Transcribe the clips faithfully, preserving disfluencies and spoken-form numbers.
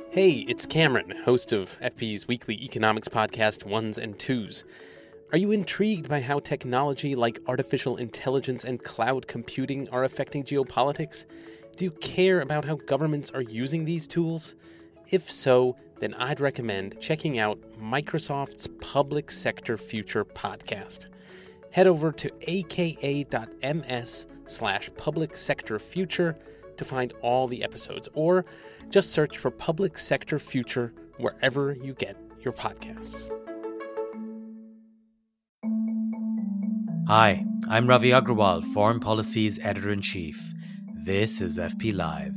Hey, it's Cameron, host of F P's weekly economics podcast, Ones and Twos. Are you intrigued by how technology like artificial intelligence and cloud computing are affecting geopolitics? Do you care about how governments are using these tools? If so, then I'd recommend checking out Microsoft's Public Sector Future podcast. Head over to aka.ms slash public sector future to find all the episodes, or just search for Public Sector Future wherever you get your podcasts. Hi, I'm Ravi Agrawal, Foreign Policy's Editor-in-Chief. This is F P Live.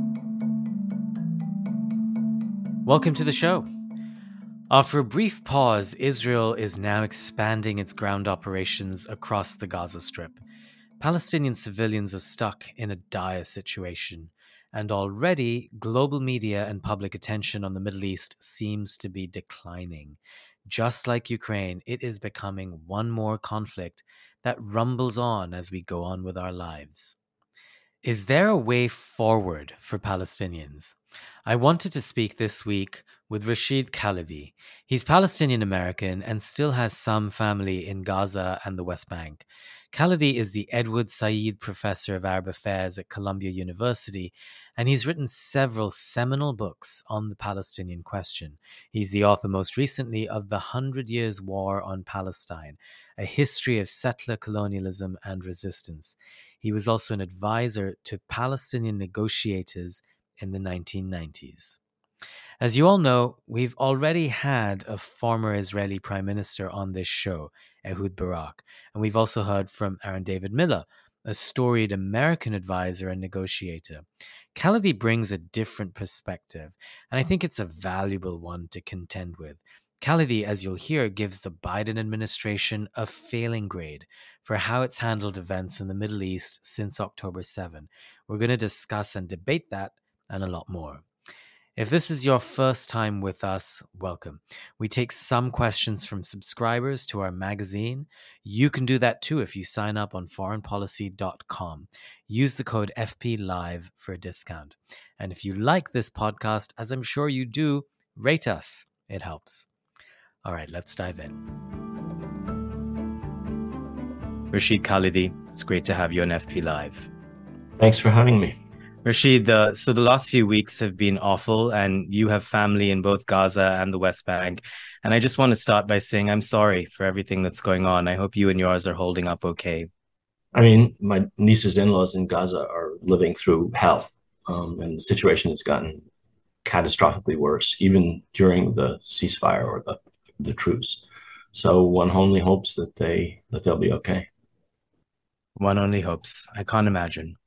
Welcome to the show. After a brief pause, Israel is now expanding its ground operations across the Gaza Strip. Palestinian civilians are stuck in a dire situation, and already global media and public attention on the Middle East seems to be declining. Just like Ukraine, it is becoming one more conflict that rumbles on as we go on with our lives. Is there a way forward for Palestinians? I wanted to speak this week with Rashid Khalidi. He's Palestinian-American and still has some family in Gaza and the West Bank. Khalidi is the Edward Said Professor of Arab Affairs at Columbia University, and he's written several seminal books on the Palestinian question. He's the author most recently of The Hundred Years' War on Palestine, a history of settler colonialism and resistance. He was also an advisor to Palestinian negotiators in the nineteen nineties. As you all know, we've already had a former Israeli prime minister on this show, Ehud Barak, and we've also heard from Aaron David Miller, a storied American advisor and negotiator. Khalidi brings a different perspective, and I think it's a valuable one to contend with. Khalidi, as you'll hear, gives the Biden administration a failing grade for how it's handled events in the Middle East since October seventh. We're going to discuss and debate that and a lot more. If this is your first time with us, welcome. We take some questions from subscribers to our magazine. You can do that too if you sign up on foreign policy dot com. Use the code F P Live for a discount. And if you like this podcast, as I'm sure you do, rate us. It helps. All right, let's dive in. Rashid Khalidi, it's great to have you on F P Live. Thanks for having me. Rashid, the, so the last few weeks have been awful, and you have family in both Gaza and the West Bank. And I just want to start by saying I'm sorry for everything that's going on. I hope you and yours are holding up okay. I mean, my niece's in-laws in Gaza are living through hell, um, and the situation has gotten catastrophically worse, even during the ceasefire or the, the truce. So one only hopes that, they, that they'll be okay. One only hopes. I can't imagine.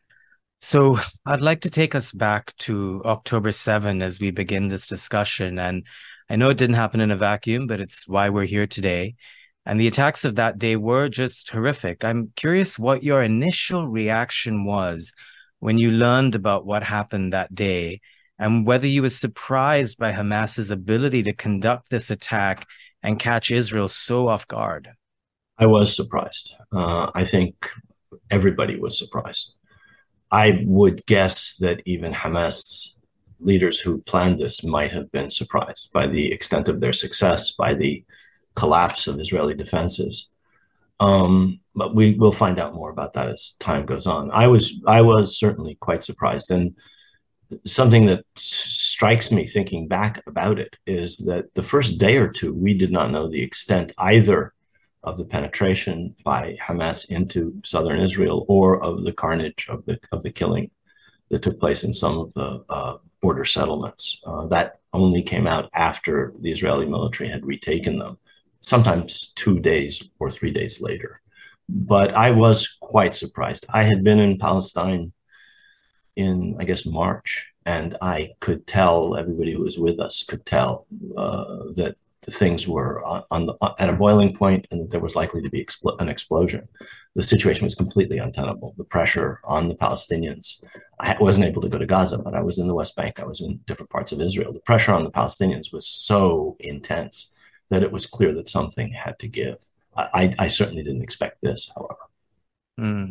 So I'd like to take us back to October seventh as we begin this discussion. And I know it didn't happen in a vacuum, but it's why we're here today. And the attacks of that day were just horrific. I'm curious what your initial reaction was when you learned about what happened that day, and whether you were surprised by Hamas's ability to conduct this attack and catch Israel so off guard. I was surprised. Uh, I think everybody was surprised. I would guess that even Hamas leaders who planned this might have been surprised by the extent of their success, by the collapse of Israeli defenses. Um, but we will find out more about that as time goes on. I was, I was certainly quite surprised. And something that strikes me thinking back about it is that the first day or two, we did not know the extent either of the penetration by Hamas into southern Israel, or of the carnage of the of the killing that took place in some of the uh, border settlements. Uh, that only came out after the Israeli military had retaken them, sometimes two days or three days later. But I was quite surprised. I had been in Palestine in, I guess, March, and I could tell, everybody who was with us could tell uh, that the things were on, on the, at a boiling point, and there was likely to be expl- an explosion. The situation was completely untenable. The pressure on the Palestinians. I wasn't able to go to Gaza, but I was in the West Bank. I was in different parts of Israel. The pressure on the Palestinians was so intense that it was clear that something had to give. I, I, I certainly didn't expect this, however. Mm.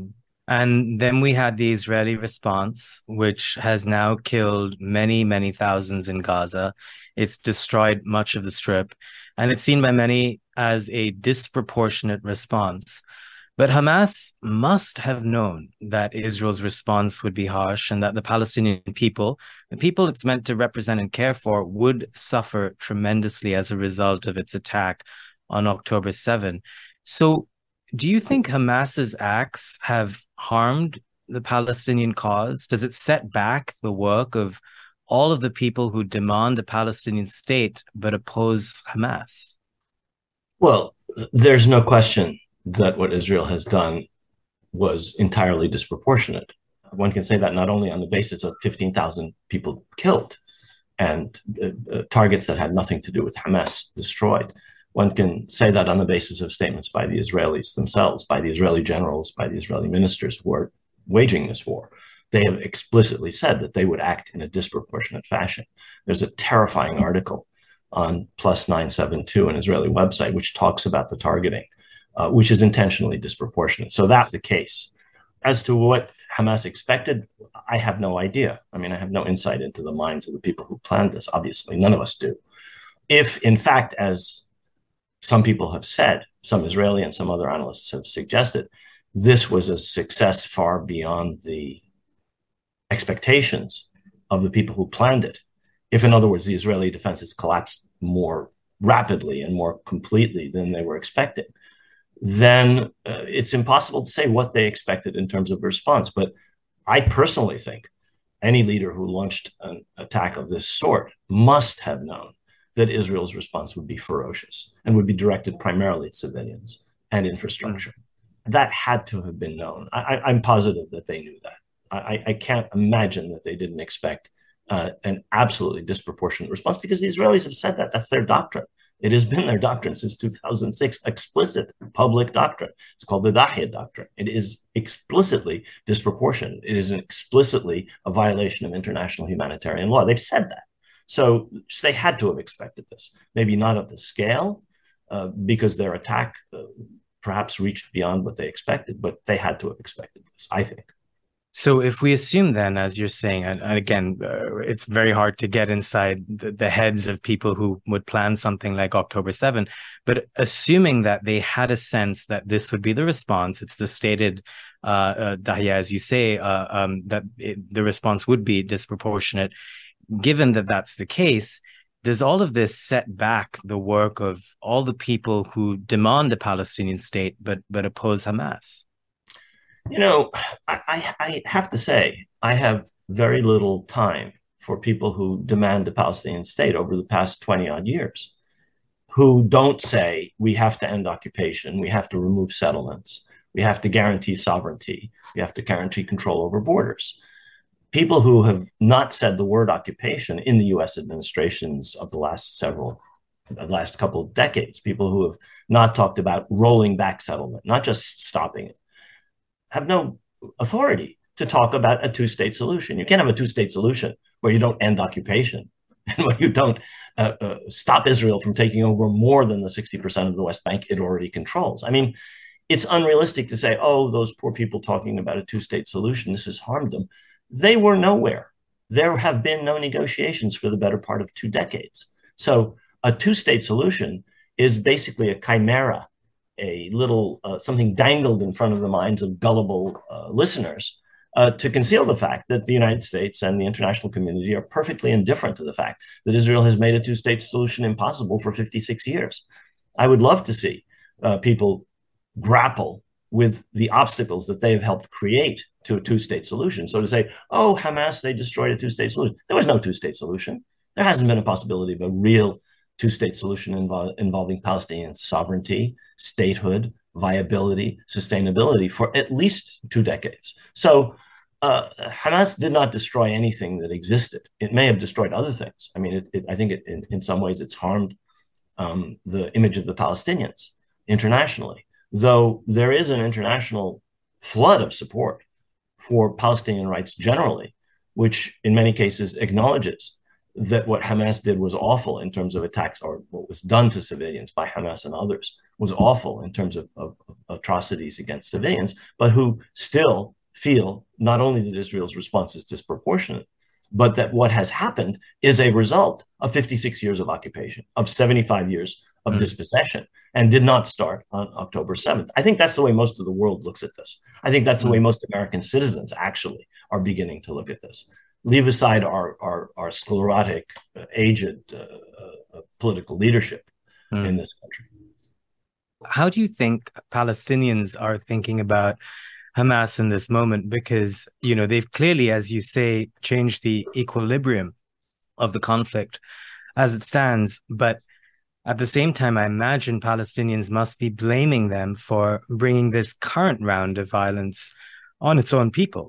And then we had the Israeli response, which has now killed many, many thousands in Gaza. It's destroyed much of the Strip, and it's seen by many as a disproportionate response. But Hamas must have known that Israel's response would be harsh and that the Palestinian people, the people it's meant to represent and care for, would suffer tremendously as a result of its attack on October seventh. So do you think Hamas's acts have harmed the Palestinian cause? Does it set back the work of all of the people who demand a Palestinian state but oppose Hamas? Well, there's no question that what Israel has done was entirely disproportionate. One can say that not only on the basis of fifteen thousand people killed and uh, uh, targets that had nothing to do with Hamas destroyed. One can say that on the basis of statements by the Israelis themselves, by the Israeli generals, by the Israeli ministers who are waging this war. They have explicitly said that they would act in a disproportionate fashion. There's a terrifying article on plus nine seven two, an Israeli website, which talks about the targeting, uh, which is intentionally disproportionate. So that's the case. As to what Hamas expected, I have no idea. I mean, I have no insight into the minds of the people who planned this. Obviously, none of us do. If, in fact, as some people have said, some Israeli and some other analysts have suggested, this was a success far beyond the expectations of the people who planned it. If, in other words, the Israeli defenses collapsed more rapidly and more completely than they were expecting, then uh, it's impossible to say what they expected in terms of response. But I personally think any leader who launched an attack of this sort must have known that Israel's response would be ferocious and would be directed primarily at civilians and infrastructure. Mm-hmm. That had to have been known. I, I'm positive that they knew that. I, I can't imagine that they didn't expect uh, an absolutely disproportionate response, because the Israelis have said that. That's their doctrine. It has been their doctrine since two thousand six, explicit public doctrine. It's called the Dahya doctrine. It is explicitly disproportionate. It is explicitly a violation of international humanitarian law. They've said that. So they had to have expected this, maybe not at the scale, uh, because their attack uh, perhaps reached beyond what they expected, but they had to have expected this, I think. So if we assume then, as you're saying, and, and again, uh, it's very hard to get inside the, the heads of people who would plan something like October seventh, but assuming that they had a sense that this would be the response, it's the stated, uh, uh, Dahya, as you say, uh, um, that it, the response would be disproportionate. Given that that's the case, does all of this set back the work of all the people who demand a Palestinian state but but oppose Hamas? You know, I, I have to say, I have very little time for people who demand a Palestinian state over the past twenty odd years, who don't say we have to end occupation, we have to remove settlements, we have to guarantee sovereignty, we have to guarantee control over borders. People who have not said the word occupation in the U S administrations of the last several, the last couple of decades, people who have not talked about rolling back settlement, not just stopping it, have no authority to talk about a two-state solution. You can't have a two-state solution where you don't end occupation and where you don't uh, uh, stop Israel from taking over more than the sixty percent of the West Bank it already controls. I mean, it's unrealistic to say, oh, those poor people talking about a two-state solution, this has harmed them. They were nowhere. There have been no negotiations for the better part of two decades. So a two-state solution is basically a chimera, a little uh, something dangled in front of the minds of gullible uh, listeners uh, to conceal the fact that the United States and the international community are perfectly indifferent to the fact that Israel has made a two-state solution impossible for fifty-six years. I would love to see uh, people grapple with the obstacles that they have helped create to a two-state solution. So to say, oh, Hamas, they destroyed a two-state solution. There was no two-state solution. There hasn't been a possibility of a real two-state solution invo- involving Palestinian sovereignty, statehood, viability, sustainability for at least two decades. So uh, Hamas did not destroy anything that existed. It may have destroyed other things. I mean, it, it, I think it, in, in some ways it's harmed um, the image of the Palestinians internationally, though there is an international flood of support for Palestinian rights generally, which in many cases acknowledges that what Hamas did was awful in terms of attacks, or what was done to civilians by Hamas and others was awful in terms of, of, of atrocities against civilians, but who still feel not only that Israel's response is disproportionate, but that what has happened is a result of fifty-six years of occupation, of seventy-five years of mm. dispossession, and did not start on October seventh. I think that's the way most of the world looks at this. I think that's mm. the way most American citizens actually are beginning to look at this. Leave aside our, our, our sclerotic, uh, aged uh, uh, political leadership mm. in this country. How do you think Palestinians are thinking about Hamas in this moment? Because, you know, they've clearly, as you say, changed the equilibrium of the conflict as it stands. But at the same time, I imagine Palestinians must be blaming them for bringing this current round of violence on its own people.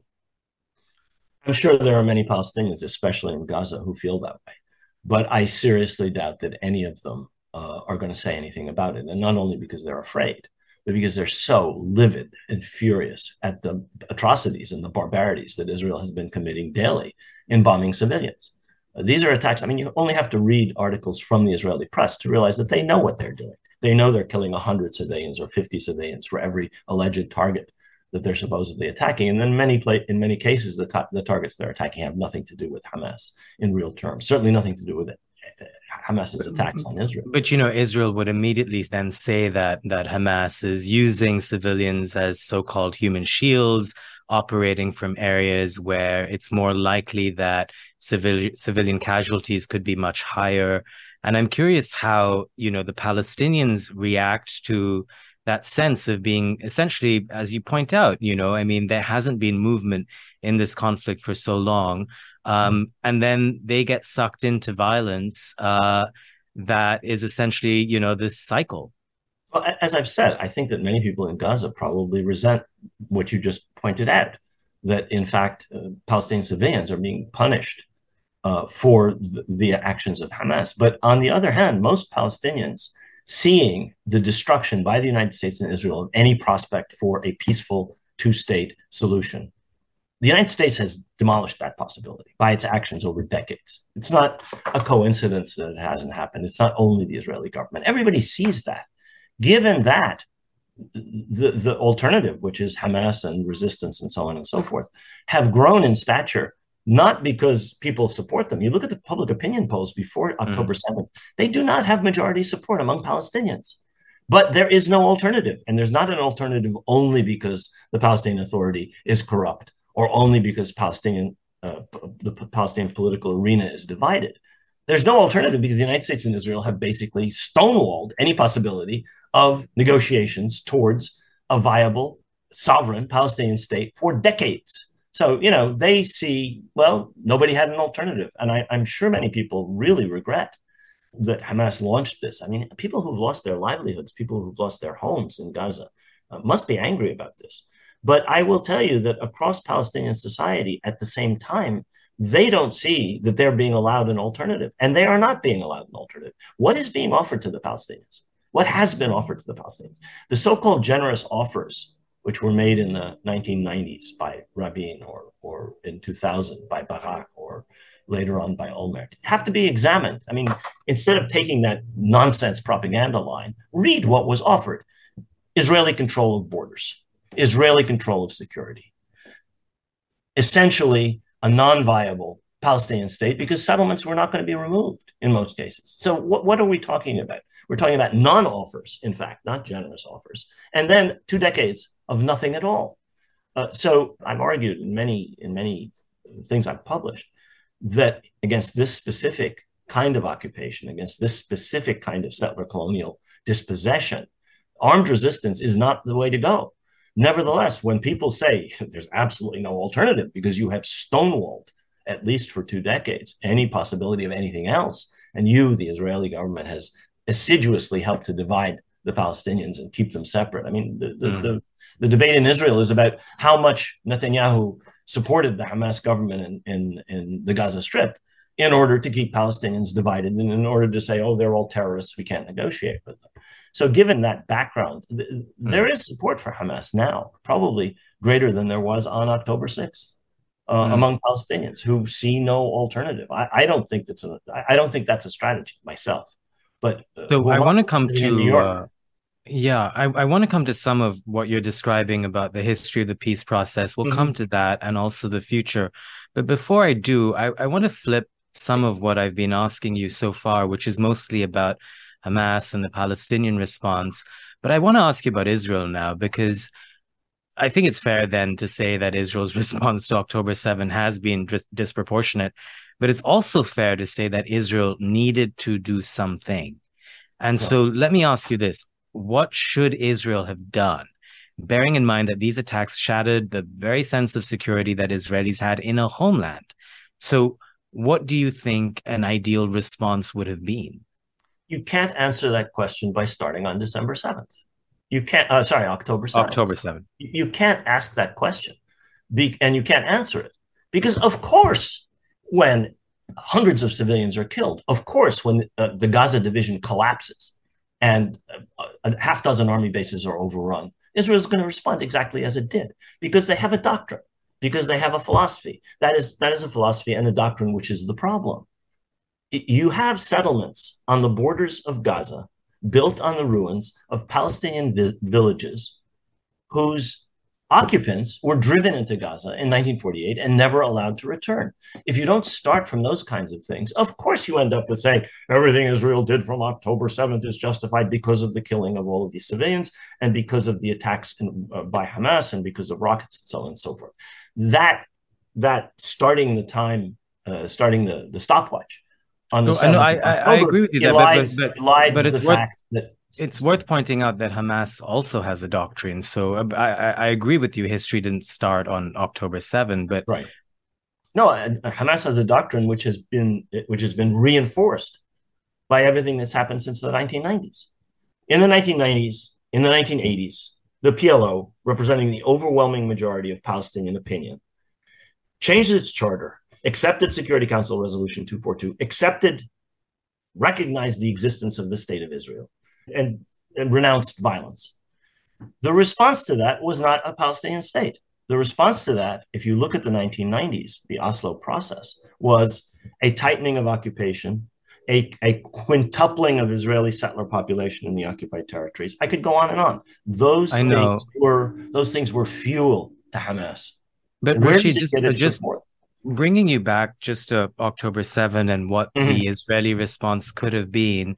I'm sure there are many Palestinians, especially in Gaza, who feel that way. But I seriously doubt that any of them uh, are going to say anything about it. And not only because they're afraid, but because they're so livid and furious at the atrocities and the barbarities that Israel has been committing daily in bombing civilians. Uh, these are attacks. I mean, you only have to read articles from the Israeli press to realize that they know what they're doing. They know they're killing one hundred civilians or fifty civilians for every alleged target that they're supposedly attacking. And then many play, in many cases, the, ta- the targets they're attacking have nothing to do with Hamas in real terms, certainly nothing to do with it. Hamas's attacks on Israel. But, you know, Israel would immediately then say that that Hamas is using civilians as so-called human shields, operating from areas where it's more likely that civil, civilian casualties could be much higher. And I'm curious how, you know, the Palestinians react to that sense of being essentially, as you point out, you know, I mean, there hasn't been movement in this conflict for so long. Um, and then they get sucked into violence uh, that is essentially, you know, this cycle. Well, as I've said, I think that many people in Gaza probably resent what you just pointed out, that in fact, uh, Palestinian civilians are being punished uh, for the, the actions of Hamas. But on the other hand, most Palestinians seeing the destruction by the United States and Israel of any prospect for a peaceful two-state solution, the United States has demolished that possibility by its actions over decades. It's not a coincidence that it hasn't happened. It's not only the Israeli government. Everybody sees that. Given that, the, the alternative, which is Hamas and resistance and so on and so forth, have grown in stature, not because people support them. You look at the public opinion polls before October seventh, they do not have majority support among Palestinians. But there is no alternative. And there's not an alternative only because the Palestinian Authority is corrupt, or only because Palestinian, uh, the Palestinian political arena is divided. There's no alternative because the United States and Israel have basically stonewalled any possibility of negotiations towards a viable, sovereign Palestinian state for decades. So, you know, they see, well, nobody had an alternative. And I, I'm sure many people really regret that Hamas launched this. I mean, people who've lost their livelihoods, people who've lost their homes in Gaza uh, must be angry about this. But I will tell you that across Palestinian society at the same time, they don't see that they're being allowed an alternative, and they are not being allowed an alternative. What is being offered to the Palestinians? What has been offered to the Palestinians? The so-called generous offers, which were made in the nineteen nineties by Rabin, or, or in two thousand by Barak, or later on by Olmert, have to be examined. I mean, instead of taking that nonsense propaganda line, read what was offered. Israeli control of borders, Israeli control of security, essentially a non-viable Palestinian state because settlements were not going to be removed in most cases. So what, what are we talking about? We're talking about non-offers, in fact, not generous offers. And then two decades of nothing at all. Uh, so I've argued in many, in many things I've published that against this specific kind of occupation, against this specific kind of settler colonial dispossession, armed resistance is not the way to go. Nevertheless, when people say there's absolutely no alternative because you have stonewalled, at least for two decades, any possibility of anything else, and you, the Israeli government, has assiduously helped to divide the Palestinians and keep them separate. I mean, the, the, mm. the, the debate in Israel is about how much Netanyahu supported the Hamas government in, in, in the Gaza Strip in order to keep Palestinians divided and in order to say, oh, they're all terrorists, we can't negotiate with them. So given that background, th- mm. there is support for Hamas now, probably greater than there was on October sixth. Uh, mm. among Palestinians who see no alternative. I, I don't think that's a I don't think that's a strategy myself. But uh, so I want to come to uh, Yeah, I, I want to come to some of what you're describing about the history of the peace process. We'll come Mhm. to that and also the future. But before I do, I, I want to flip some of what I've been asking you so far, which is mostly about Hamas and the Palestinian response. But I want to ask you about Israel now, because I think it's fair then to say that Israel's response to October seventh has been dis- disproportionate. But it's also fair to say that Israel needed to do something. And Right. so let me ask you this. What should Israel have done, bearing in mind that these attacks shattered the very sense of security that Israelis had in a homeland? So, what do you think an ideal response would have been? You can't answer that question by starting on December seventh. You can't, uh, sorry, October seventh. October seventh. You can't ask that question be, and you can't answer it because, of course, when hundreds of civilians are killed, of course, when uh, the Gaza division collapses and uh, a half dozen army bases are overrun, Israel is going to respond exactly as it did because they have a doctrine, because they have a philosophy. That is, that is a philosophy and a doctrine which is the problem. You have settlements on the borders of Gaza built on the ruins of Palestinian vi- villages whose occupants were driven into Gaza in nineteen forty-eight and never allowed to return. If you don't start from those kinds of things, of course you end up with saying everything Israel did from October seventh is justified because of the killing of all of these civilians and because of the attacks in, uh, by Hamas and because of rockets and so on and so forth. That that starting the time, uh, starting the, the stopwatch on the So I know seventh I, of I, I October agree with you there, but but elides, but but elides it's the worth fact that it's worth pointing out that Hamas also has a doctrine. So uh, I, I, I agree with you. History didn't start on October seventh, but right. No, Hamas has a doctrine which has been which has been reinforced by everything that's happened since the nineteen nineties. In the nineteen nineties, in the nineteen eighties, the P L O, representing the overwhelming majority of Palestinian opinion, changed its charter, accepted Security Council Resolution two forty-two, accepted, recognized the existence of the State of Israel, and, and renounced violence. The response to that was not a Palestinian state. The response to that, if you look at the nineteen nineties, the Oslo process, was a tightening of occupation, a, a quintupling of Israeli settler population in the occupied territories. I could go on and on. Those I things know. were those things were fuel to Hamas. But Where Rashid, does it just get uh, its just support? bringing you back just to October seventh and what Mm-hmm. the Israeli response could have been.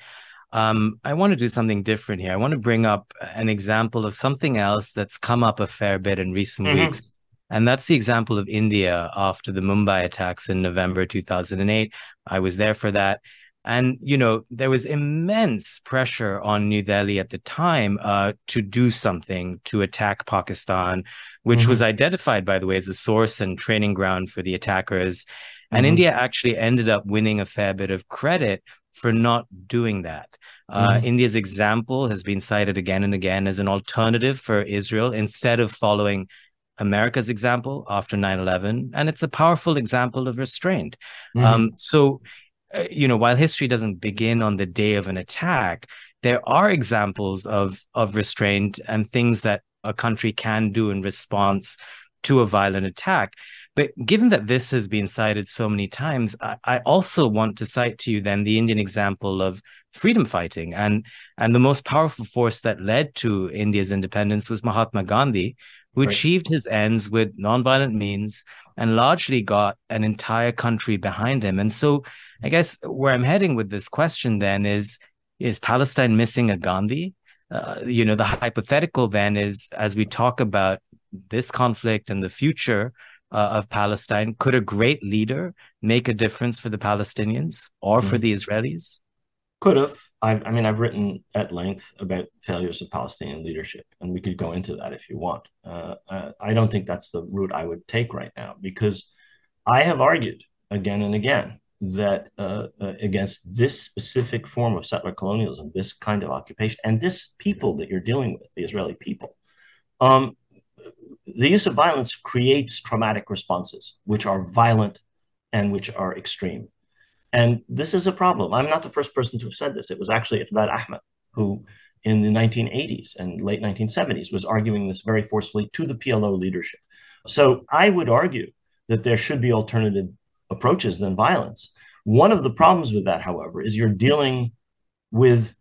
Um, I want to do something different here. I want to bring up an example of something else that's come up a fair bit in recent Mm-hmm. weeks. And that's the example of India after the Mumbai attacks in November two thousand eight. I was there for that. And, you know, there was immense pressure on New Delhi at the time uh, to do something to attack Pakistan, which was Mm-hmm. identified, by the way, as a source and training ground for the attackers. And Mm-hmm. India actually ended up winning a fair bit of credit for not doing that. Uh, Mm-hmm. India's example has been cited again and again as an alternative for Israel instead of following America's example after nine eleven. And it's a powerful example of restraint. Mm-hmm. Um, so, uh, you know, while history doesn't begin on the day of an attack, there are examples of, of restraint and things that a country can do in response to a violent attack. But given that this has been cited so many times, I, I also want to cite to you then the Indian example of freedom fighting. And, and the most powerful force that led to India's independence was Mahatma Gandhi, who Right. achieved his ends with nonviolent means and largely got an entire country behind him. And so I guess where I'm heading with this question then is, is Palestine missing a Gandhi? Uh, you know, the hypothetical then is, as we talk about this conflict and the future uh, of Palestine, could a great leader make a difference for the Palestinians or for Mm-hmm. the Israelis? Could have. I, I mean, I've written at length about failures of Palestinian leadership, and we could go into that if you want. Uh, uh, I don't think that's the route I would take right now because I have argued again and again that uh, uh, against this specific form of settler colonialism, this kind of occupation, and this people that you're dealing with, the Israeli people, um, the use of violence creates traumatic responses, which are violent and which are extreme. And this is a problem. I'm not the first person to have said this. It was actually Iqbal Ahmed, who in the nineteen eighties and late nineteen seventies was arguing this very forcefully to the P L O leadership. So I would argue that there should be alternative approaches than violence. One of the problems with that, however, is you're dealing with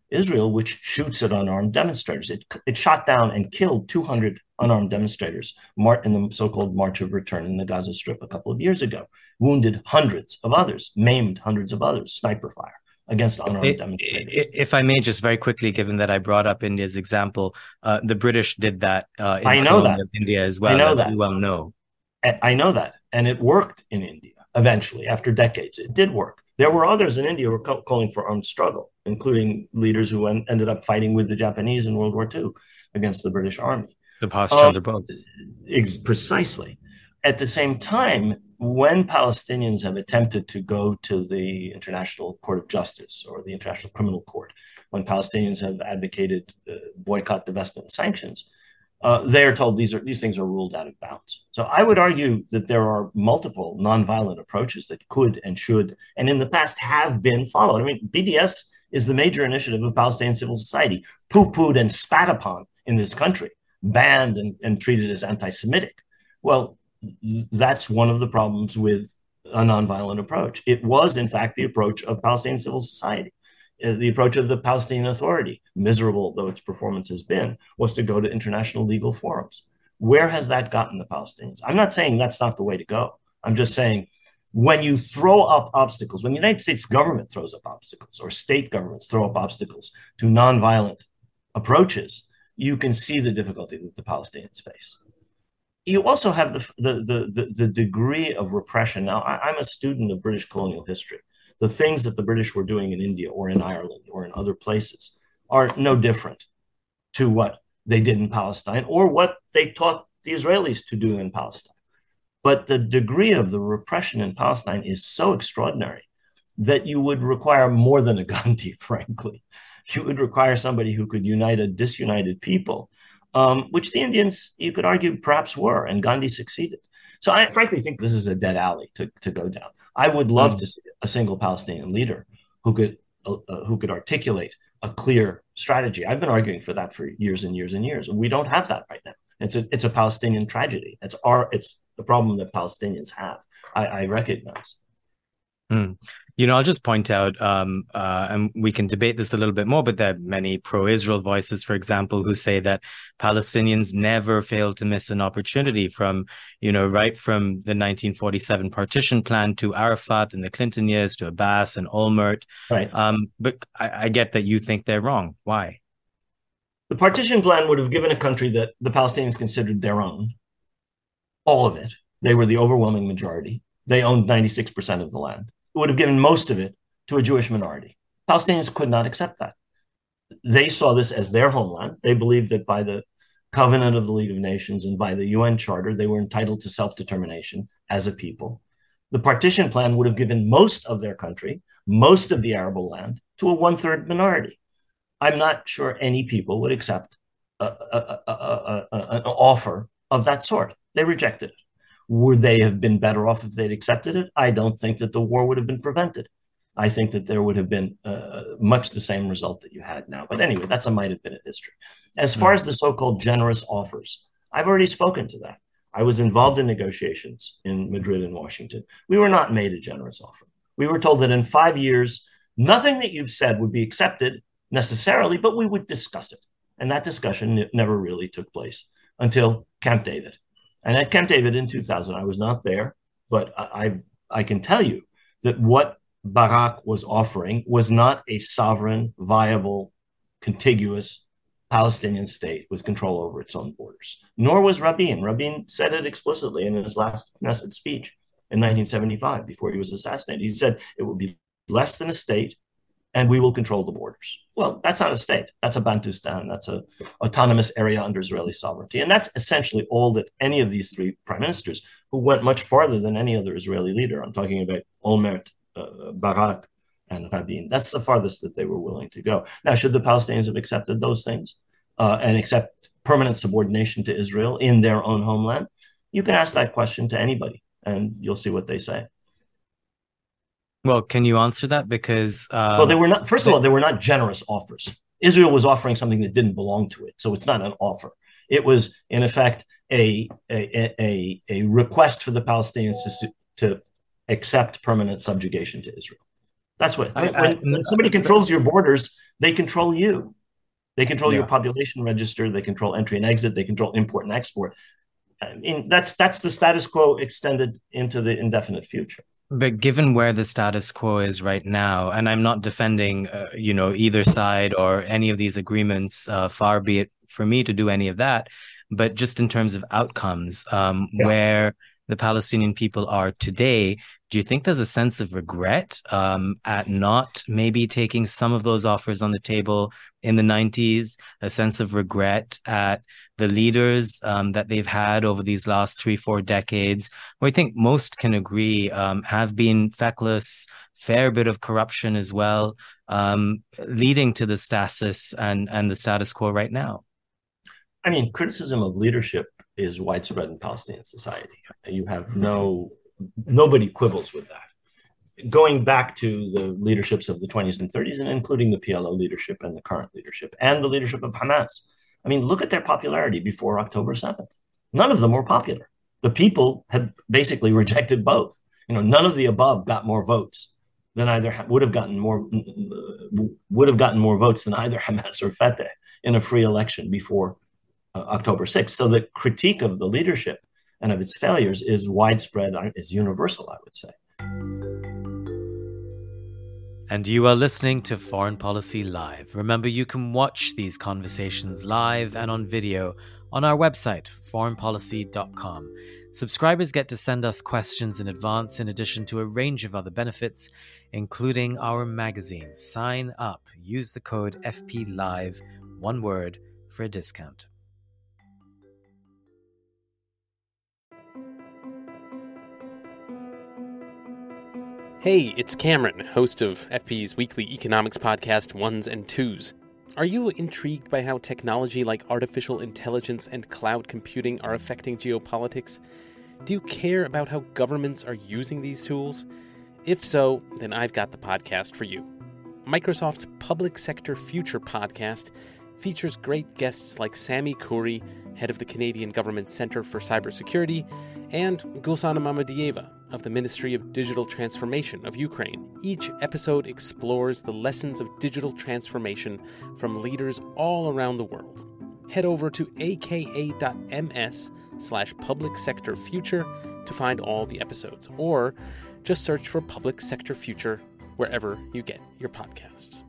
Israel, which shoots at unarmed demonstrators. It, it shot down and killed two hundred unarmed demonstrators in the so-called March of Return in the Gaza Strip a couple of years ago, wounded hundreds of others, maimed hundreds of others, sniper fire against unarmed it, demonstrators. If I may, just very quickly, given that I brought up India's example, uh, the British did that uh, in I know that. India as well, I know as that. you well know. I know that. And it worked in India eventually, after decades. It did work. There were others in India who were co- calling for armed struggle, including leaders who en- ended up fighting with the Japanese in World War Two against the British Army. Subhash Chandra Bose. Ex- precisely. At the same time, when Palestinians have attempted to go to the International Court of Justice or the International Criminal Court, when Palestinians have advocated uh, boycott, divestment, and sanctions, uh, they are told these are these things are ruled out of bounds. So I would argue that there are multiple nonviolent approaches that could and should, and in the past have been followed. I mean, B D S is the major initiative of Palestinian civil society, poo-pooed and spat upon in this country, banned and, and treated as anti-Semitic. Well, that's one of the problems with a nonviolent approach. It was, in fact, the approach of Palestinian civil society. The approach of the Palestinian Authority, miserable though its performance has been, was to go to international legal forums. Where has that gotten the Palestinians? I'm not saying that's not the way to go. I'm just saying when you throw up obstacles, when the United States government throws up obstacles or state governments throw up obstacles to nonviolent approaches, you can see the difficulty that the Palestinians face. You also have the, the, the, the, the degree of repression. Now, I, I'm a student of British colonial history. The things that the British were doing in India or in Ireland or in other places are no different to what they did in Palestine or what they taught the Israelis to do in Palestine. But the degree of the repression in Palestine is so extraordinary that you would require more than a Gandhi, frankly. You would require somebody who could unite a disunited people, um, which the Indians, you could argue, perhaps were, and Gandhi succeeded. So I frankly think this is a dead alley to, to go down. I would love mm. to see a single Palestinian leader who could uh, who could articulate a clear strategy. I've been arguing for that for years and years and years, and we don't have that right now. It's a it's a Palestinian tragedy. It's our it's the problem that Palestinians have. I, I recognize. Mm. You know, I'll just point out, um, uh, and we can debate this a little bit more, but there are many pro-Israel voices, for example, who say that Palestinians never fail to miss an opportunity from, you know, right from the nineteen forty-seven partition plan to Arafat and the Clinton years to Abbas and Olmert. Right. Um, but I, I get that you think they're wrong. Why? The partition plan would have given a country that the Palestinians considered their own, all of it. They were the overwhelming majority. They owned ninety-six percent of the land. It would have given most of it to a Jewish minority. Palestinians could not accept that. They saw this as their homeland. They believed that by the Covenant of the League of Nations and by the U N Charter, they were entitled to self-determination as a people. The partition plan would have given most of their country, most of the arable land, to a one-third minority. I'm not sure any people would accept a, a, a, a, a, an offer of that sort. They rejected it. Would they have been better off if they'd accepted it? I don't think that the war would have been prevented. I think that there would have been uh, much the same result that you had now. But anyway, that's a might have been a history. As far as the so-called generous offers, I've already spoken to that. I was involved in negotiations in Madrid and Washington. We were not made a generous offer. We were told that in five years, nothing that you've said would be accepted necessarily, but we would discuss it. And that discussion never really took place until Camp David. And at Camp David in two thousand, I was not there, but I, I can tell you that what Barak was offering was not a sovereign, viable, contiguous Palestinian state with control over its own borders, nor was Rabin. Rabin said it explicitly in his last Knesset speech in nineteen seventy-five, before he was assassinated. He said it would be less than a state, and we will control the borders. Well, that's not a state. That's a Bantustan. That's an autonomous area under Israeli sovereignty. And that's essentially all that any of these three prime ministers, who went much farther than any other Israeli leader, I'm talking about Olmert, uh, Barak, and Rabin, that's the farthest that they were willing to go. Now, should the Palestinians have accepted those things uh, and accept permanent subordination to Israel in their own homeland? You can ask that question to anybody, and you'll see what they say. Well, can you answer that? Because uh, well, they were not. First of all, they were not generous offers. Israel was offering something that didn't belong to it, so it's not an offer. It was, in effect, a a a, a request for the Palestinians to to accept permanent subjugation to Israel. That's what, I, when, I, when somebody controls your borders, they control you. They control yeah. your population register. They control entry and exit. They control import and export. I mean, that's that's the status quo extended into the indefinite future. But given where the status quo is right now, and I'm not defending, uh, you know, either side or any of these agreements, uh, far be it for me to do any of that, but just in terms of outcomes, um, Yeah. where the Palestinian people are today, do you think there's a sense of regret um, at not maybe taking some of those offers on the table in the nineties, a sense of regret at the leaders um, that they've had over these last three, four decades, where I think most can agree um, have been feckless, fair bit of corruption as well, um, leading to the stasis and, and the status quo right now? I mean, criticism of leadership is widespread in Palestinian society. You have no, nobody quibbles with that. Going back to the leaderships of the twenties and thirties, and including the P L O leadership and the current leadership and the leadership of Hamas. I mean, look at their popularity before October seventh. None of them were popular. The people had basically rejected both. You know, none of the above got more votes than either would have gotten more would have gotten more votes than either Hamas or Fatah in a free election before uh, October sixth. So the critique of the leadership and of its failures is widespread, is universal, I would say. And you are listening to Foreign Policy Live. Remember, you can watch these conversations live and on video on our website, foreign policy dot com. Subscribers get to send us questions in advance, in addition to a range of other benefits, including our magazine. Sign up. Use the code F P Live, one word, for a discount. Hey, it's Cameron, host of F P's weekly economics podcast, Ones and Twos. Are you intrigued by how technology like artificial intelligence and cloud computing are affecting geopolitics? Do you care about how governments are using these tools? If so, then I've got the podcast for you. Microsoft's Public Sector Future podcast features great guests like Sami Khoury, head of the Canadian Government Centre for Cybersecurity, and Gulsanna Mamadieva of the Ministry of Digital Transformation of Ukraine. Each episode explores the lessons of digital transformation from leaders all around the world. Head over to aka.ms slash public sector future to find all the episodes, or just search for Public Sector Future wherever you get your podcasts.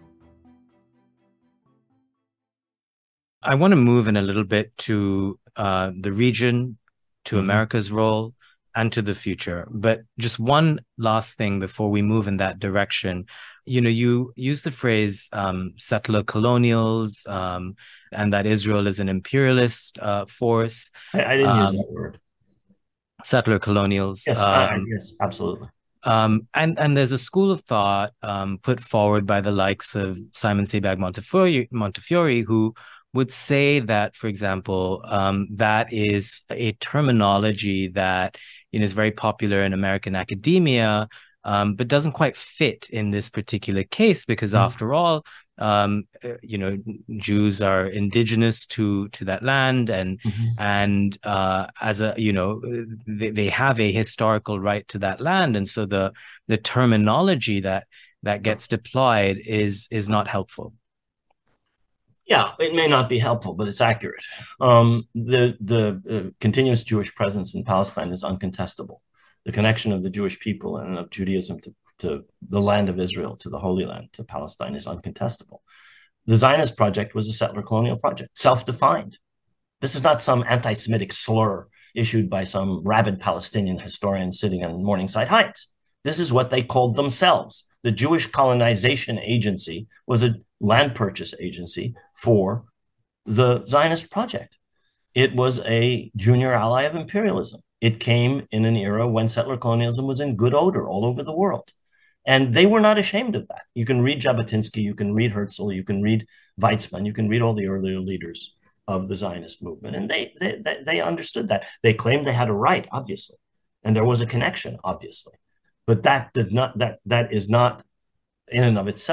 I want to move in a little bit to uh, the region, to Mm-hmm. America's role, and to the future. But just one last thing before we move in that direction. You know, you use the phrase um, settler colonials, um, and that Israel is an imperialist uh, force. I, I didn't um, use that word. Settler colonials. Yes, um, I, yes, absolutely. Um, and, and there's a school of thought um, put forward by the likes of Simon Sebag Montefiore, Montefiore, who would say that, for example, um, that is a terminology that you know, is very popular in American academia, um, but doesn't quite fit in this particular case because, mm-hmm. after all, um, you know, Jews are indigenous to to that land, and mm-hmm. and uh, as a you know, they, they have a historical right to that land, and so the the terminology that that gets deployed is is not helpful. Yeah, it may not be helpful, but it's accurate. Um, the the uh, continuous Jewish presence in Palestine is uncontestable. The connection of the Jewish people and of Judaism to, to the land of Israel, to the Holy Land, to Palestine is uncontestable. The Zionist project was a settler colonial project, self-defined. This is not some anti-Semitic slur issued by some rabid Palestinian historian sitting on Morningside Heights. This is what they called themselves. The Jewish Colonization Agency was a land purchase agency for the Zionist project. It was a junior ally of imperialism. It came in an era when settler colonialism was in good odor all over the world. And they were not ashamed of that. You can read Jabotinsky, you can read Herzl, you can read Weizmann, you can read all the earlier leaders of the Zionist movement. And they, they, they, they understood that. They claimed they had a right, obviously. And there was a connection, obviously. But that did not that that is not in and of itself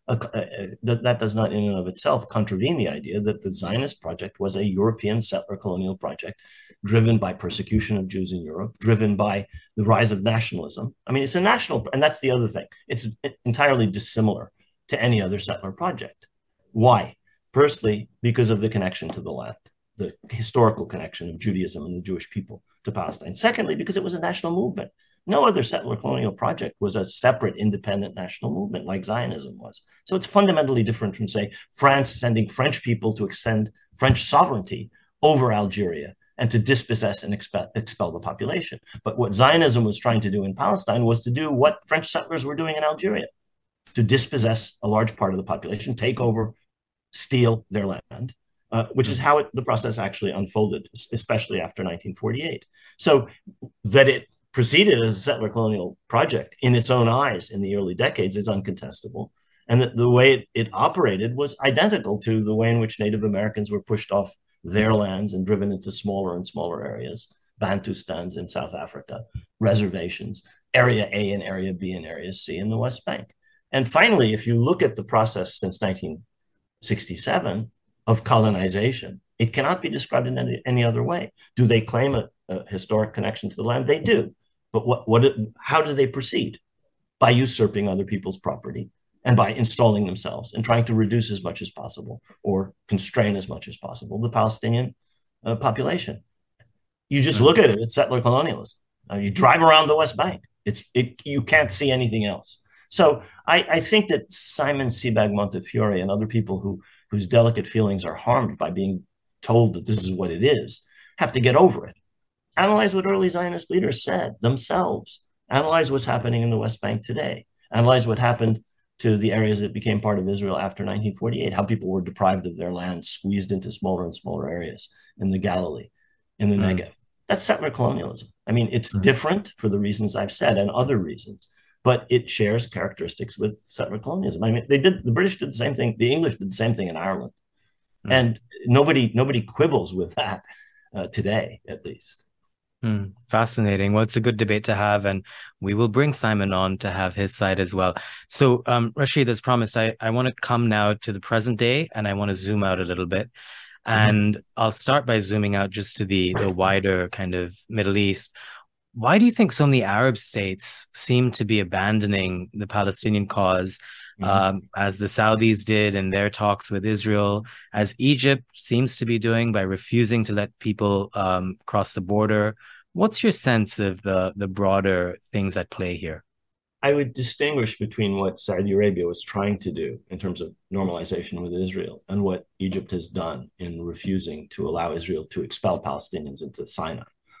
uh, uh, that, that does not in and of itself contravene the idea that the Zionist project was a European settler colonial project driven by persecution of Jews in Europe, driven by the rise of nationalism. I mean, it's a national, and that's the other thing. It's entirely dissimilar to any other settler project. Why? Firstly, because of the connection to the land, the historical connection of Judaism and the Jewish people to Palestine. Secondly, because it was a national movement. No other settler colonial project was a separate, independent national movement like Zionism was. So it's fundamentally different from, say, France sending French people to extend French sovereignty over Algeria and to dispossess and expel, expel the population. But what Zionism was trying to do in Palestine was to do what French settlers were doing in Algeria, to dispossess a large part of the population, take over, steal their land, uh, which is how it, the process actually unfolded, especially after nineteen forty-eight. So that it proceeded as a settler colonial project in its own eyes in the early decades is uncontestable. And that the way it, it operated was identical to the way in which Native Americans were pushed off their lands and driven into smaller and smaller areas, Bantustans in South Africa, reservations, Area A and Area B and Area C in the West Bank. And finally, if you look at the process since nineteen sixty-seven of colonization, it cannot be described in any, any other way. Do they claim a, a historic connection to the land? They do. But what, what, how do they proceed? By usurping other people's property and by installing themselves and trying to reduce as much as possible or constrain as much as possible the Palestinian uh, population. You just look at it, it's settler colonialism. Uh, you drive around the West Bank, it's it, you can't see anything else. So I, I think that Simon Sebag Montefiore and other people who whose delicate feelings are harmed by being told that this is what it is have to get over it. Analyze what early Zionist leaders said themselves. Analyze what's happening in the West Bank today. Analyze what happened to the areas that became part of Israel after nineteen forty-eight, how people were deprived of their land, squeezed into smaller and smaller areas in the Galilee, in the mm. Negev. That's settler colonialism. I mean, it's mm. different for the reasons I've said and other reasons, but it shares characteristics with settler colonialism. I mean, they did, the British did the same thing, the English did the same thing in Ireland. Mm. And nobody, nobody quibbles with that uh, today, at least. Mm, fascinating. Well, it's a good debate to have, and we will bring Simon on to have his side as well. So, um, Rashid, as promised, I, I want to come now to the present day, and I want to zoom out a little bit. And mm-hmm. I'll start by zooming out just to the, the wider kind of Middle East. Why do you think so many Arab states seem to be abandoning the Palestinian cause, mm-hmm. um, as the Saudis did in their talks with Israel, as Egypt seems to be doing by refusing to let people um, cross the border? What's your sense of the, the broader things at play here? I would distinguish between what Saudi Arabia was trying to do in terms of normalization with Israel and what Egypt has done in refusing to allow Israel to expel Palestinians into Sinai.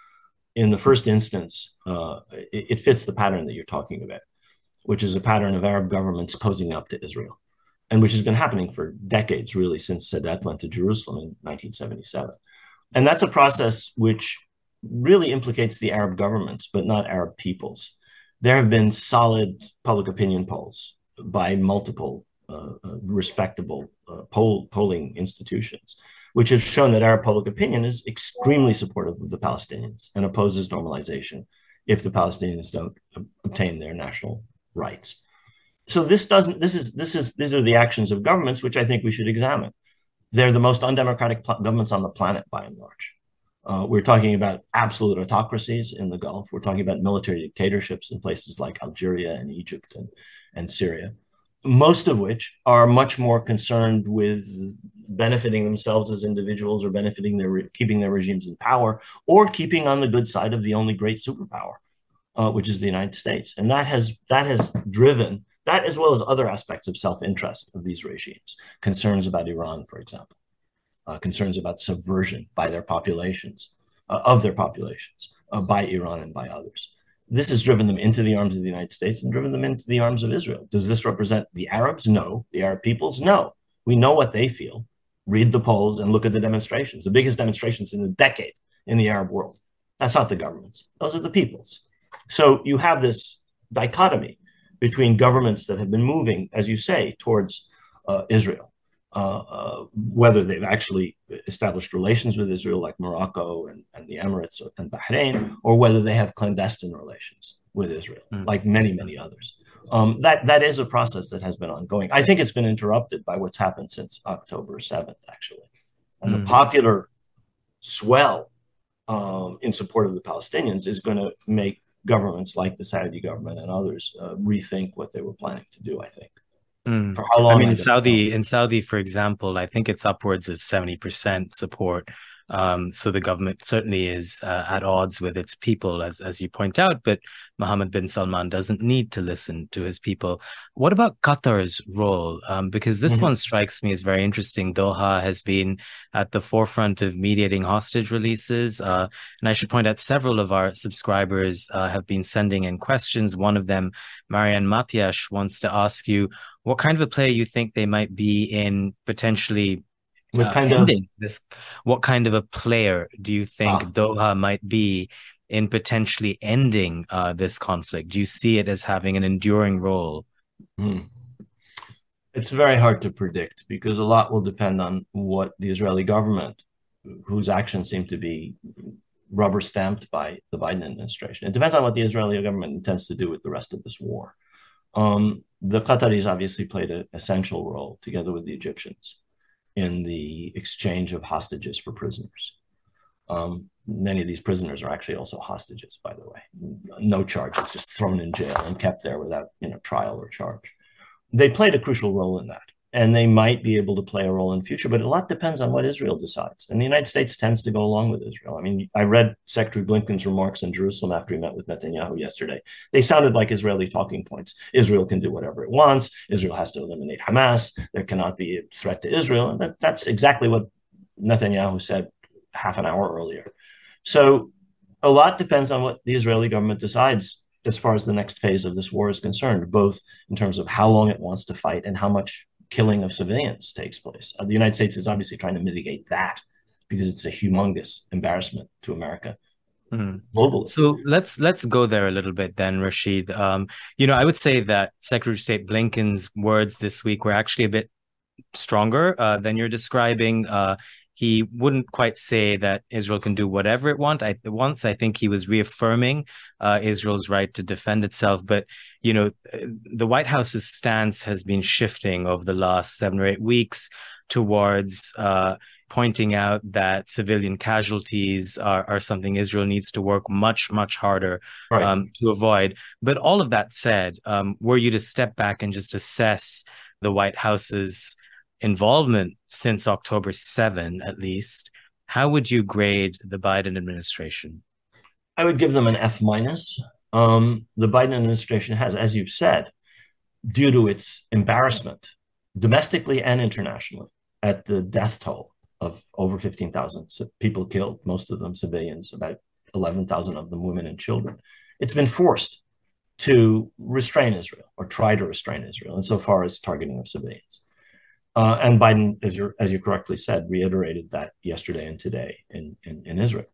In the first instance, uh, it, it fits the pattern that you're talking about, which is a pattern of Arab governments cozying up to Israel, and which has been happening for decades, really, since Sadat went to Jerusalem in nineteen seventy-seven. And that's a process which really implicates the Arab governments, but not Arab peoples. There have been solid public opinion polls by multiple uh, uh, respectable uh, poll, polling institutions, which have shown that Arab public opinion is extremely supportive of the Palestinians and opposes normalization if the Palestinians don't obtain their national rights. So this doesn't, this is, this is, these are the actions of governments, which I think we should examine. They're the most undemocratic governments on the planet by and large. Uh, we're talking about absolute autocracies in the Gulf. We're talking about military dictatorships in places like Algeria and Egypt and, and Syria, most of which are much more concerned with benefiting themselves as individuals or benefiting their, keeping their regimes in power or keeping on the good side of the only great superpower, uh, which is the United States. And that has, that has driven, that as well as other aspects of self-interest of these regimes, concerns about Iran, for example. Uh, concerns about subversion by their populations, uh, of their populations, uh, by Iran and by others. This has driven them into the arms of the United States and driven them into the arms of Israel. Does this represent the Arabs? No. The Arab peoples? No. We know what they feel. Read the polls and look at the demonstrations, the biggest demonstrations in a decade in the Arab world. That's not the governments. Those are the peoples. So you have this dichotomy between governments that have been moving, as you say, towards uh, Israel. Uh, uh, whether they've actually established relations with Israel like Morocco and, and the Emirates and Bahrain, or whether they have clandestine relations with Israel, mm. like many, many others. Um, that that is a process that has been ongoing. I think it's been interrupted by what's happened since October seventh, actually. And mm. the popular swell um, in support of the Palestinians is going to make governments like the Saudi government and others uh, rethink what they were planning to do, I think. Mm. For how long? I mean, in Saudi, in Saudi, for example, I think it's upwards of seventy percent support. Um, so the government certainly is uh, at odds with its people, as as you point out. But Mohammed bin Salman doesn't need to listen to his people. What about Qatar's role? Um, because this mm-hmm. one strikes me as very interesting. Doha has been at the forefront of mediating hostage releases, uh, and I should point out several of our subscribers uh, have been sending in questions. One of them, Marianne Matiash, wants to ask you what kind of a player you think they might be in potentially. What kind uh, of this? What kind of a player do you think ah. Doha might be in potentially ending uh, this conflict? Do you see it as having an enduring role? Hmm. It's very hard to predict because a lot will depend on what the Israeli government, whose actions seem to be rubber stamped by the Biden administration. It depends on what the Israeli government intends to do with the rest of this war. Um, the Qataris obviously played an essential role together with the Egyptians in the exchange of hostages for prisoners. Um, many of these prisoners are actually also hostages, by the way. No charges, just thrown in jail and kept there without, you know, trial or charge. They played a crucial role in that, and they might be able to play a role in the future, but a lot depends on what Israel decides. And the United States tends to go along with Israel. I mean, I read Secretary Blinken's remarks in Jerusalem after he met with Netanyahu yesterday. They sounded like Israeli talking points. Israel can do whatever it wants. Israel has to eliminate Hamas. There cannot be a threat to Israel. And that, that's exactly what Netanyahu said half an hour earlier. So a lot depends on what the Israeli government decides as far as the next phase of this war is concerned, both in terms of how long it wants to fight and how much killing of civilians takes place. Uh, the United States is obviously trying to mitigate that because it's a humongous embarrassment to America mm. globally. So let's let's go there a little bit then, Rashid. Um, you know, I would say that Secretary of State Blinken's words this week were actually a bit stronger uh, than you're describing. Uh, he wouldn't quite say that Israel can do whatever it want. I, wants. I think he was reaffirming uh, Israel's right to defend itself. But, you know, the White House's stance has been shifting over the last seven or eight weeks towards uh, pointing out that civilian casualties are, are something Israel needs to work much, much harder right. um, to avoid. But all of that said, um, were you to step back and just assess the White House's involvement since October seventh, at least, how would you grade the Biden administration? I would give them an F minus. Um, the Biden administration has, as you've said, due to its embarrassment, domestically and internationally, at the death toll of over fifteen thousand people killed, most of them civilians, about eleven thousand of them women and children. It's been forced to restrain Israel or try to restrain Israel insofar as targeting of civilians. Uh, and Biden, as you as you correctly said, reiterated that yesterday and today in, in, in Israel.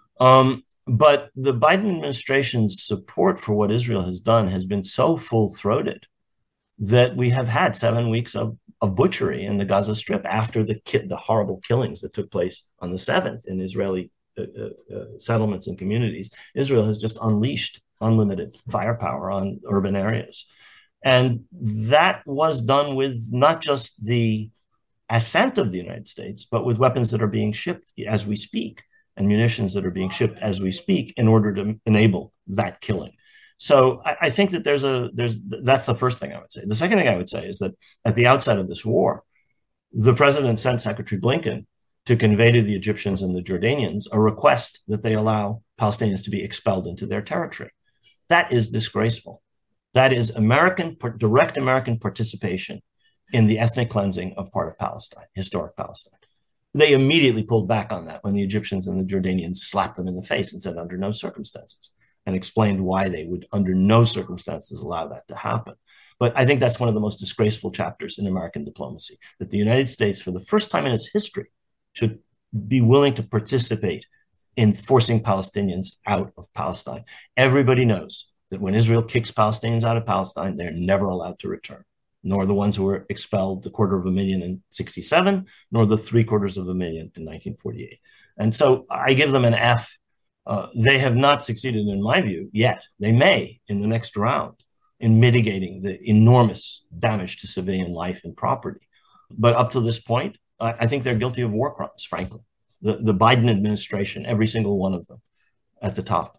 Um, but the Biden administration's support for what Israel has done has been so full-throated that we have had seven weeks of, of butchery in the Gaza Strip after the ki- the horrible killings that took place on the seventh in Israeli uh, uh, settlements and communities. Israel has just unleashed unlimited firepower on urban areas. And that was done with not just the assent of the United States, but with weapons that are being shipped as we speak and munitions that are being shipped as we speak in order to enable that killing. So I, I think that there's a there's that's the first thing I would say. The second thing I would say is that at the outset of this war, the president sent Secretary Blinken to convey to the Egyptians and the Jordanians a request that they allow Palestinians to be expelled into their territory. That is disgraceful. That is American, direct American participation in the ethnic cleansing of part of Palestine, historic Palestine. They immediately pulled back on that when the Egyptians and the Jordanians slapped them in the face and said, under no circumstances, and explained why they would, under no circumstances, allow that to happen. But I think that's one of the most disgraceful chapters in American diplomacy, that the United States, for the first time in its history, should be willing to participate in forcing Palestinians out of Palestine. Everybody knows that when Israel kicks Palestinians out of Palestine, they're never allowed to return, nor the ones who were expelled, the quarter of a million in sixty-seven, nor the three quarters of a million in nineteen forty-eight. And so I give them an F. Uh, they have not succeeded, in my view, yet. They may in the next round in mitigating the enormous damage to civilian life and property. But up to this point, I, I think they're guilty of war crimes, frankly. The, the Biden administration, every single one of them at the top.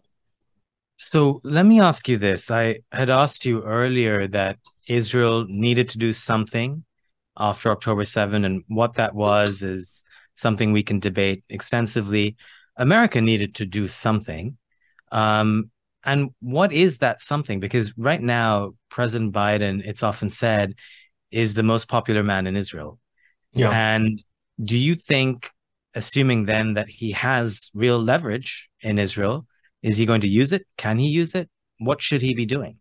So let me ask you this. I had asked you earlier that Israel needed to do something after October seventh, and what that was is something we can debate extensively. America needed to do something. Um, and what is that something? Because right now, President Biden, it's often said, is the most popular man in Israel. Yeah. And do you think, assuming then that he has real leverage in Israel, is he going to use it? Can he use it? What should he be doing?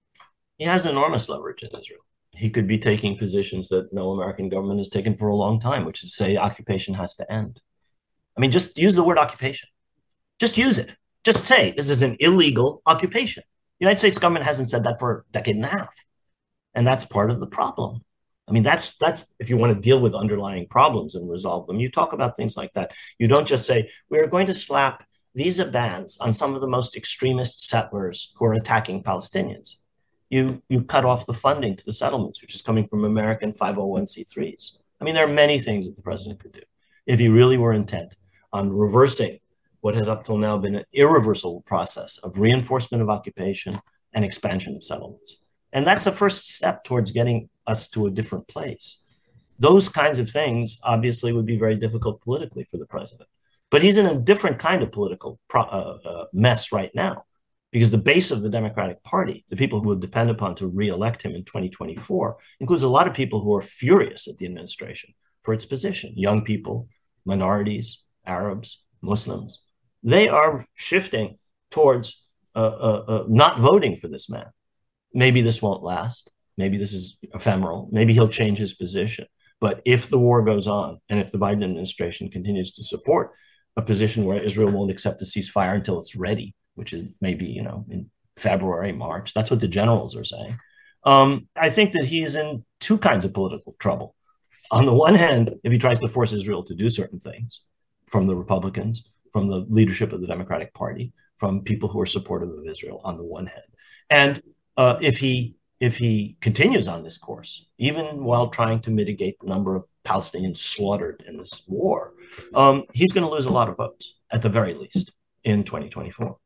He has enormous leverage in Israel. He could be taking positions that no American government has taken for a long time, which is to say occupation has to end. I mean, just use the word occupation. Just use it. Just say this is an illegal occupation. The United States government hasn't said that for a decade and a half. And that's part of the problem. I mean, that's, that's if you want to deal with underlying problems and resolve them, you talk about things like that. You don't just say, we're going to slap visa bans on some of the most extremist settlers who are attacking Palestinians. You, you cut off the funding to the settlements, which is coming from American five oh one c threes. I mean, there are many things that the president could do if he really were intent on reversing what has up till now been an irreversible process of reinforcement of occupation and expansion of settlements. And that's the first step towards getting us to a different place. Those kinds of things obviously would be very difficult politically for the president. But he's in a different kind of political pro- uh, uh, mess right now, because the base of the Democratic Party, the people who would depend upon to re-elect him in twenty twenty-four, includes a lot of people who are furious at the administration for its position. Young people, minorities, Arabs, Muslims. They are shifting towards uh, uh, uh, not voting for this man. Maybe this won't last. Maybe this is ephemeral. Maybe he'll change his position. But if the war goes on, and if the Biden administration continues to support a position where Israel won't accept a ceasefire until it's ready, which is maybe, you know, in February, March, that's what the generals are saying. Um, I think that he is in two kinds of political trouble. On the one hand, if he tries to force Israel to do certain things from the Republicans, from the leadership of the Democratic Party, from people who are supportive of Israel on the one hand. And uh, if he if he continues on this course, even while trying to mitigate the number of Palestinians slaughtered in this war, um, he's going to lose a lot of votes, at the very least, in twenty twenty-four.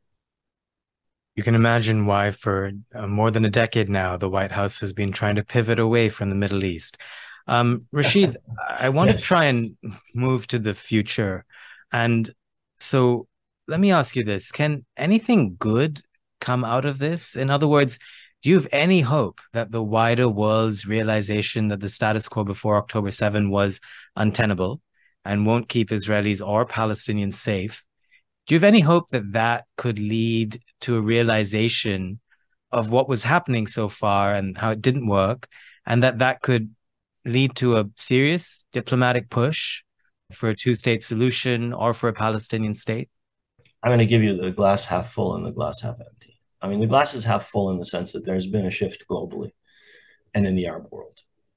You can imagine why for uh, more than a decade now, the White House has been trying to pivot away from the Middle East. Um, Rashid, I want yes. to try and move to the future. And so let me ask you this. Can anything good come out of this? In other words, do you have any hope that the wider world's realization that the status quo before October seventh was untenable and won't keep Israelis or Palestinians safe? Do you have any hope that that could lead to a realization of what was happening so far and how it didn't work, and that that could lead to a serious diplomatic push for a two-state solution or for a Palestinian state? I'm going to give you the glass half full and the glass half empty. I mean, the glass is half full in the sense that there's been a shift globally and in the Arab world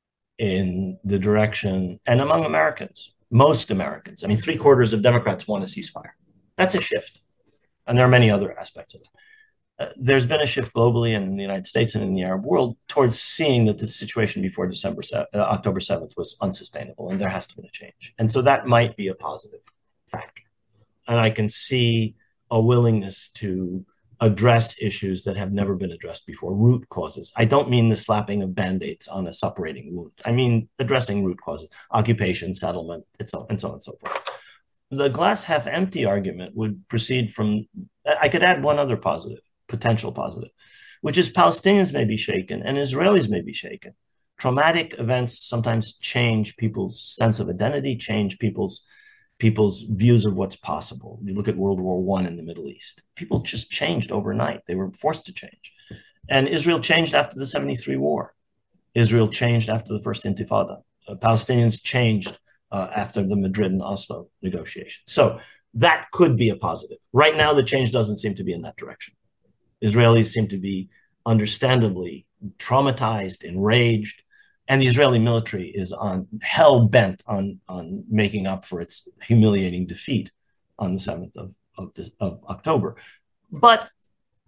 in the direction, and among Americans, most Americans, I mean, three quarters of Democrats want a ceasefire. That's a shift. And there are many other aspects of it. Uh, there's been a shift globally and in the United States and in the Arab world towards seeing that the situation before December uh, October seventh was unsustainable, and there has to be a change. And so that might be a positive factor. And I can see a willingness to address issues that have never been addressed before, root causes. I don't mean the slapping of Band-Aids on a suppurating wound. I mean addressing root causes, occupation, settlement, and so, and so on and so forth. The glass half empty argument would proceed from, I could add one other positive, potential positive, which is Palestinians may be shaken and Israelis may be shaken. Traumatic events sometimes change people's sense of identity, change people's people's views of what's possible. You look at World War One in the Middle East. People just changed overnight. They were forced to change. And Israel changed after the seventy-three war. Israel changed after the first Intifada. Uh, Palestinians changed uh, after the Madrid and Oslo negotiations. So that could be a positive. Right now, the change doesn't seem to be in that direction. Israelis seem to be understandably traumatized, enraged, and the Israeli military is on hell-bent on, on making up for its humiliating defeat on the seventh of, of, of October. But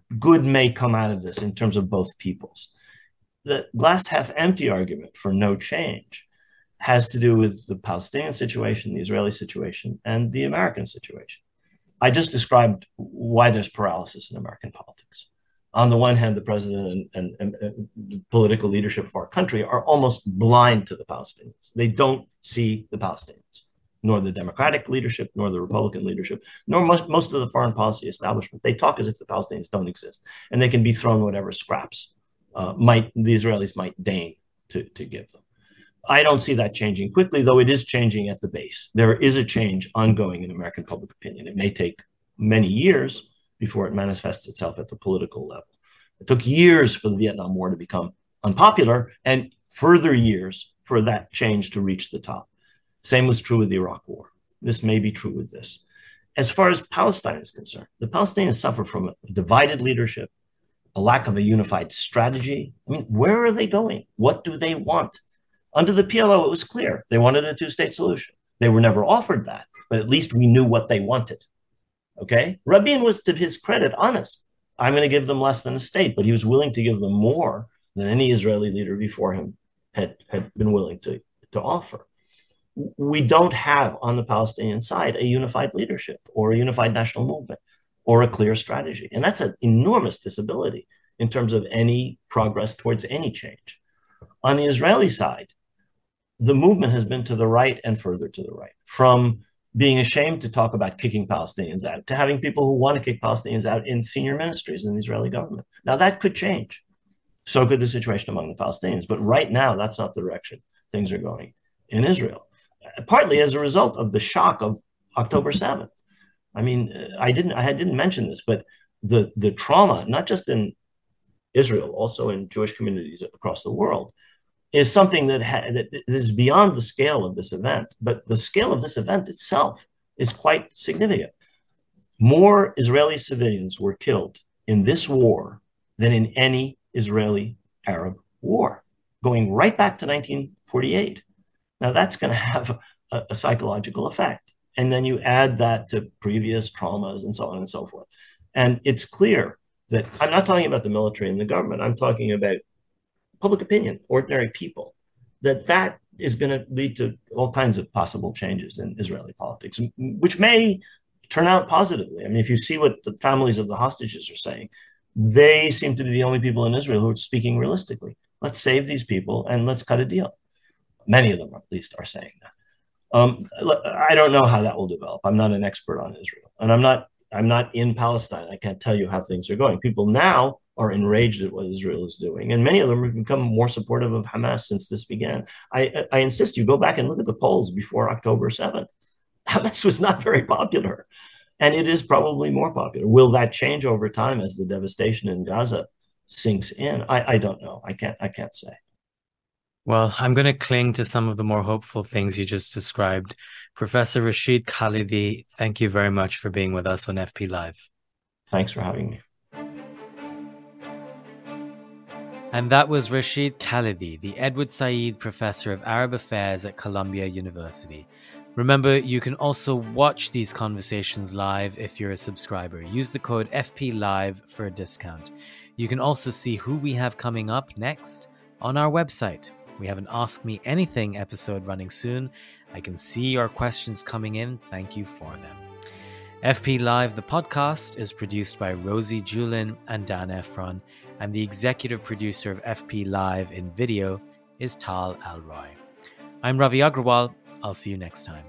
good may come out of this in terms of both peoples. The glass half empty argument for no change has to do with the Palestinian situation, the Israeli situation, and the American situation. I just described why there's paralysis in American politics. On the one hand, the president and, and, and the political leadership of our country are almost blind to the Palestinians. They don't see the Palestinians, nor the Democratic leadership, nor the Republican leadership, nor most, most of the foreign policy establishment. They talk as if the Palestinians don't exist, and they can be thrown whatever scraps uh, might the Israelis might deign to, to give them. I don't see that changing quickly, though it is changing at the base. There is a change ongoing in American public opinion. It may take many years before it manifests itself at the political level. It took years for the Vietnam War to become unpopular and further years for that change to reach the top. Same was true with the Iraq War. This may be true with this. As far as Palestine is concerned, the Palestinians suffer from a divided leadership, a lack of a unified strategy. I mean, where are they going? What do they want? Under the P L O, it was clear. They wanted a two-state solution. They were never offered that, but at least we knew what they wanted. Okay? Rabin was, to his credit, honest. I'm going to give them less than a state, but he was willing to give them more than any Israeli leader before him had, had been willing to, to offer. We don't have on the Palestinian side a unified leadership or a unified national movement or a clear strategy. And that's an enormous disability in terms of any progress towards any change. On the Israeli side, the movement has been to the right and further to the right, from being ashamed to talk about kicking Palestinians out to having people who want to kick Palestinians out in senior ministries in the Israeli government. Now, that could change. So could the situation among the Palestinians. But right now, that's not the direction things are going in Israel, partly as a result of the shock of October seventh. I mean, I didn't I didn't mention this, but the, the trauma, not just in Israel, also in Jewish communities across the world, is something that, ha- that is beyond the scale of this event. But the scale of this event itself is quite significant. More Israeli civilians were killed in this war than in any Israeli Arab war, going right back to nineteen forty-eight. Now, that's going to have a, a psychological effect. And then you add that to previous traumas and so on and so forth. And it's clear that I'm not talking about the military and the government. I'm talking about public opinion, ordinary people, that that is going to lead to all kinds of possible changes in Israeli politics, which may turn out positively. I mean, if you see what the families of the hostages are saying, they seem to be the only people in Israel who are speaking realistically. Let's save these people and let's cut a deal. Many of them, at least, are saying that. Um, I don't know how that will develop. I'm not an expert on Israel, and I'm not I'm not in Palestine. I can't tell you how things are going. People now are enraged at what Israel is doing, and many of them have become more supportive of Hamas since this began. I, I insist you go back and look at the polls before October seventh. Hamas was not very popular, and it is probably more popular. Will that change over time as the devastation in Gaza sinks in? I, I don't know. I can't. I can't say. Well, I'm going to cling to some of the more hopeful things you just described. Professor Rashid Khalidi, thank you very much for being with us on F P Live. Thanks for having me. And that was Rashid Khalidi, the Edward Said Professor of Arab Affairs at Columbia University. Remember, you can also watch these conversations live if you're a subscriber. Use the code F P Live for a discount. You can also see who we have coming up next on our website. We have an Ask Me Anything episode running soon. I can see your questions coming in. Thank you for them. F P Live, the podcast, is produced by Rosie Julin and Dan Efron, and the executive producer of F P Live in video is Tal Alroy. I'm Ravi Agrawal. I'll see you next time.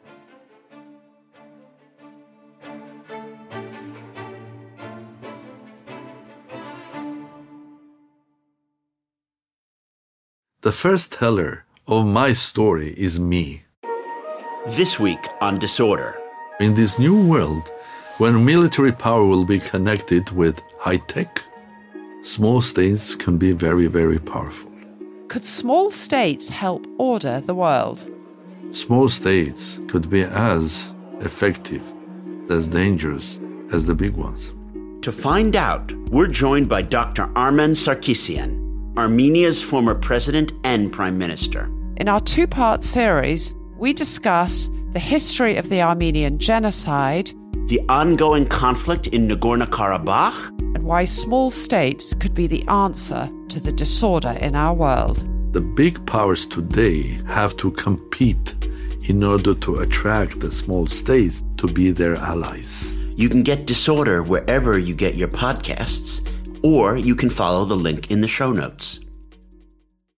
The first teller of my story is me. This week on Disorder. In this new world, when military power will be connected with high tech, small states can be very, very powerful. Could small states help order the world? Small states could be as effective, as dangerous as the big ones. To find out, we're joined by Doctor Armen Sarkisian, Armenia's former president and prime minister. In our two-part series, we discuss the history of the Armenian genocide, the ongoing conflict in Nagorno-Karabakh, and why small states could be the answer to the disorder in our world. The big powers today have to compete in order to attract the small states to be their allies. You can get Disorder wherever you get your podcasts, or you can follow the link in the show notes.